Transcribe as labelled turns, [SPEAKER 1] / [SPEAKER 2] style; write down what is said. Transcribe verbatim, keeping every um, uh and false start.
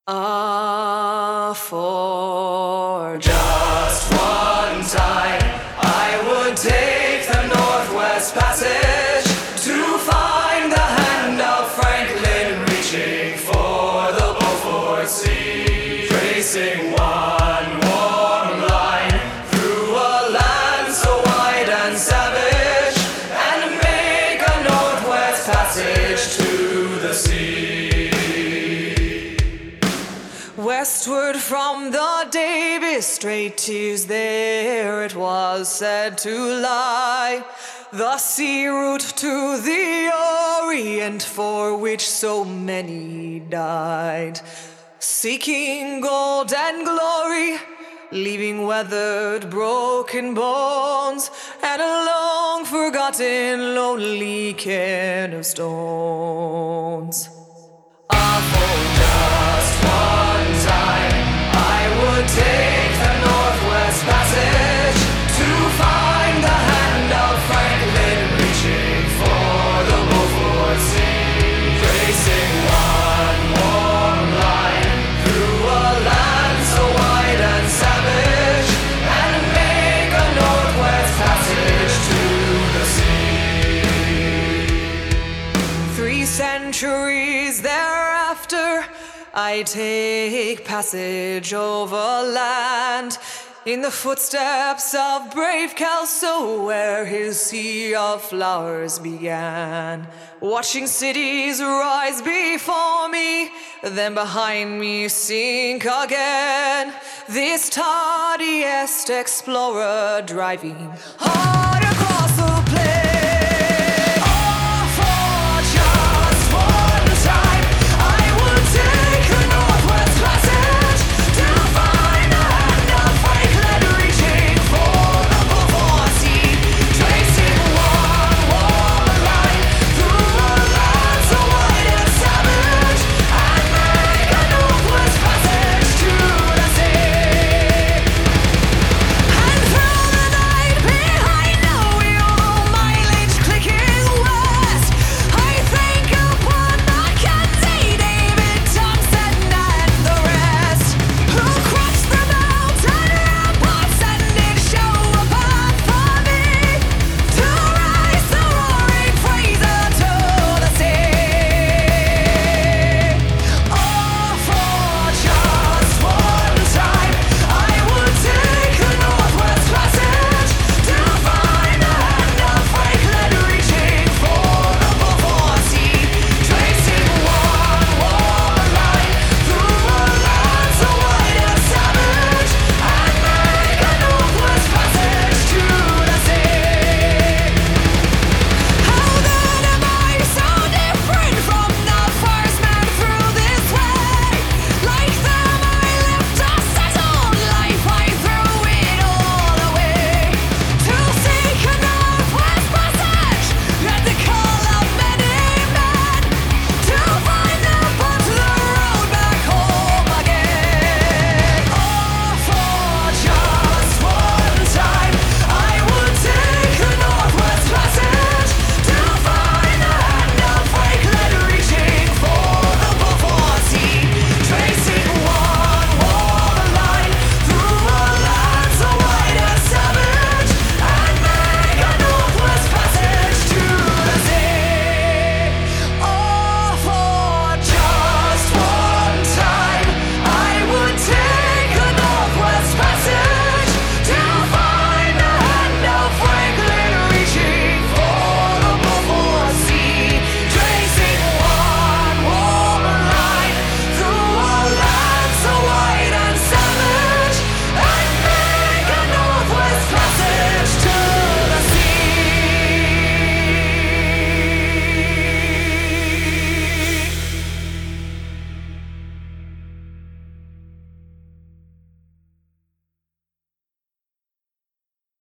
[SPEAKER 1] Ah, for just one time I would take the Northwest Passage to find the hand of Franklin reaching for the Beaufort Sea, tracing one warm line through a land so wide and savage, and make a Northwest Passage to the sea. Westward from the Davis Straits, there it was said to lie, the sea route to the Orient for which so many died, seeking gold and glory, leaving weathered, broken bones, and a long forgotten, lonely cairn of stones. Ah, for just one time I would take the Northwest Passage to find the hand of Franklin reaching for the Beaufort Sea, tracing one warm line through a land so wide and savage, and make a Northwest Passage to the sea. Three centuries thereafter I take passage over land in the footsteps of brave Kelso, where his sea of flowers began, watching cities rise before me, then behind me sink again. This tardiest explorer driving hard